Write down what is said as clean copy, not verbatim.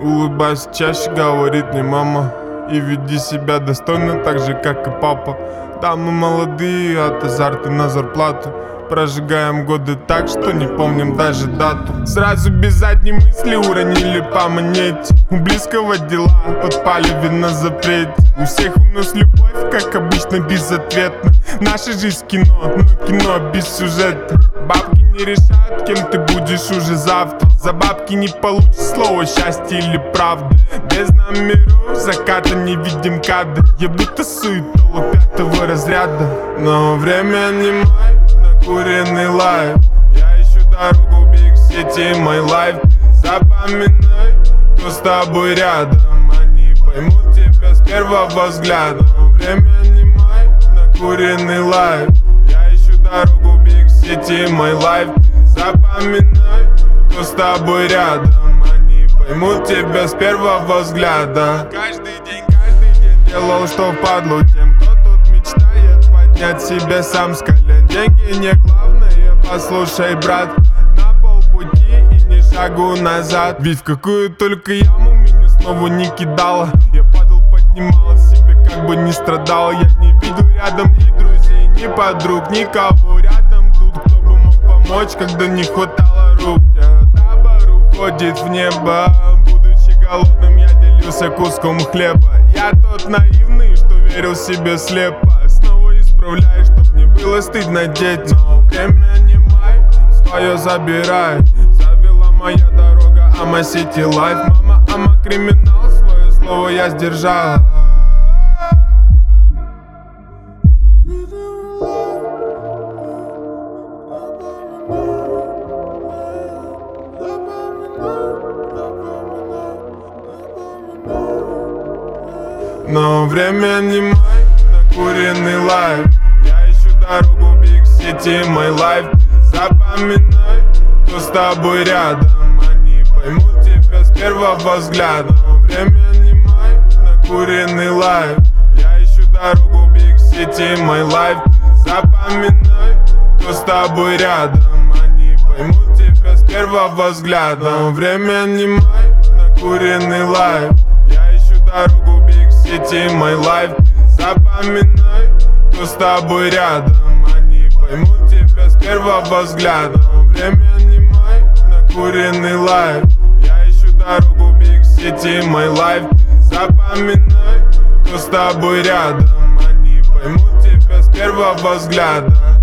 Улыбайся чаще, говорит мне мама, и веди себя достойно, так же, как и папа. Да, мы молодые, от азарта на зарплату. Прожигаем годы так, что не помним даже дату. Сразу без задней мысли уронили по монете. У близкого дела подпали вина запрет. У всех у нас любовь, как обычно, безответна. Наша жизнь кино, но кино без сюжета. Бабки не решают, кем ты будешь уже завтра. За бабки не получишь слово счастье или правда. Без номеров заката не видим кадр. Я будто суетолог 5-го разряда. Но время не май, накуренный лайф. Я ищу дорогу в биг сети, мой лайф. Запоминай, кто с тобой рядом. Они поймут тебя с первого взгляда. Но время не май, накуренный лайф. Я ищу дорогу в биг сети, мой лайф. Запоминай, кто с тобой рядом. Они поймут тебя с первого взгляда. Каждый день делал, что впадлу тем, кто тут мечтает поднять себя сам с колен. Деньги не главное, послушай, брат. На полпути и ни шагу назад. Ведь в какую только яму меня снова не кидало. Я падал, поднимал себя, как бы не страдал. Я не видел рядом ни друзей, ни подруг, никого рядом тут, кто бы мог помочь, когда не хватало рук. Табор уходит в небо. Будучи голодным, я делился куском хлеба. Я тот наивный, что верил себе слепо. Снова исправляй, чтоб не было стыдно деть. Но время не май, свое забирай. Завела моя дорога, Ама Сити Лайф. Мама, Ама криминал, свое слово я сдержал. Но время не май, накуренный лайф. Я ищу дорогу в биг сети, мой лайф. Запоминай, кто с тобой рядом. Они поймут тебя с первого взгляда. Но время не май, накуренный лайф. Я ищу дорогу в биг сети, мой лайф. Запоминай, кто с тобой рядом. Они поймут тебя с первого взгляда. Но время не май, накуренный лайф. Я ищу дорогу в биг сети, мой лайф. Запоминай, кто с тобой рядом. Они поймут тебя с первого взгляда. Но время не май, накуренный лайф. Я ищу дорогу в биг сети, мой лайф. Запоминай, кто с тобой рядом. Они поймут тебя с первого взгляда.